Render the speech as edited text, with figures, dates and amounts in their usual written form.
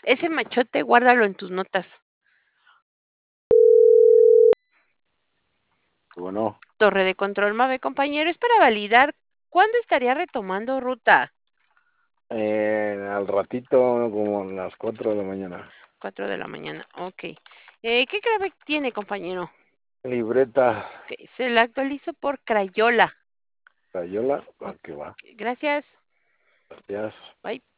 Ese machote guárdalo en tus notas. Bueno, Torre de control Mave, compañero, es para validar cuándo estaría retomando ruta. al ratito, como a las 4 de la mañana. 4 de la mañana, ok. ¿Qué clave tiene, compañero? Libreta, Ok, se la actualizo por Crayola. Crayola, Ok, va que va. gracias. Gracias. Bye.